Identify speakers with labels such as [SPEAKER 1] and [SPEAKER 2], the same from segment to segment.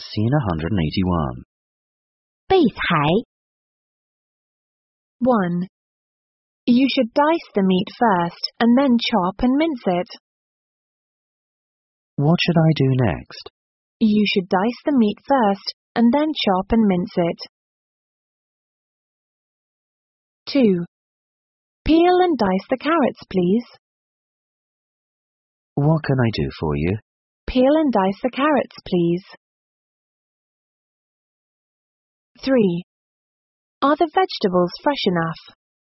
[SPEAKER 1] Scene 181.
[SPEAKER 2] 备材
[SPEAKER 3] 1. You should dice the meat first and then chop and mince it.
[SPEAKER 1] What should I do next?
[SPEAKER 3] You should dice the meat first and then chop and mince it. 2. Peel and dice the carrots, please.
[SPEAKER 1] What can I do for you?
[SPEAKER 3] Peel and dice the carrots, please. 3. Are the vegetables fresh enough?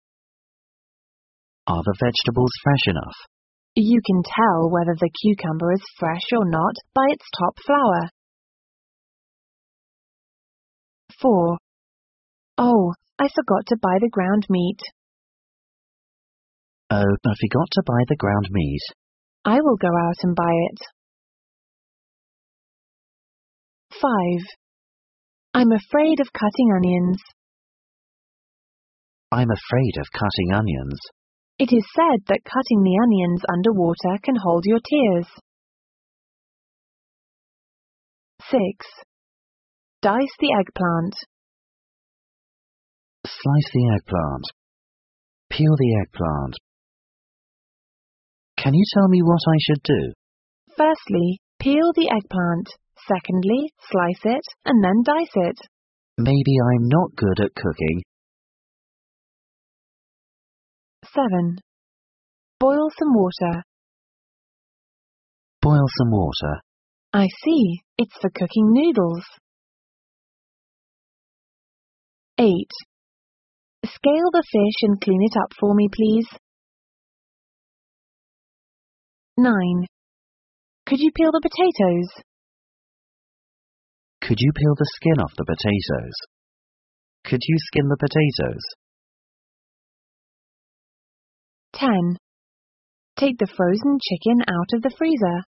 [SPEAKER 1] Are the vegetables fresh enough?
[SPEAKER 3] You can tell whether the cucumber is fresh or not by its top flower. 4. Oh, I forgot to buy the ground meat.
[SPEAKER 1] Oh, I forgot to buy the ground meat.
[SPEAKER 3] I will go out and buy it. 5. I'm afraid of cutting onions.
[SPEAKER 1] I'm afraid of cutting onions.
[SPEAKER 3] It is said that cutting the onions underwater can hold your tears. 6. Dice the eggplant.
[SPEAKER 1] Slice the eggplant. Peel the eggplant. Can you tell me what I should do?
[SPEAKER 3] Firstly, peel the eggplant. Secondly, slice it and then dice it.
[SPEAKER 1] Maybe I'm not good at cooking.
[SPEAKER 3] 7. Boil some water.
[SPEAKER 1] Boil some water.
[SPEAKER 3] I see, it's for cooking noodles. 8. Scale the fish and clean it up for me, please. 9. Could you peel the potatoes?
[SPEAKER 1] Could you peel the skin off the potatoes? Could you skin the potatoes?
[SPEAKER 3] 10. Take the frozen chicken out of the freezer.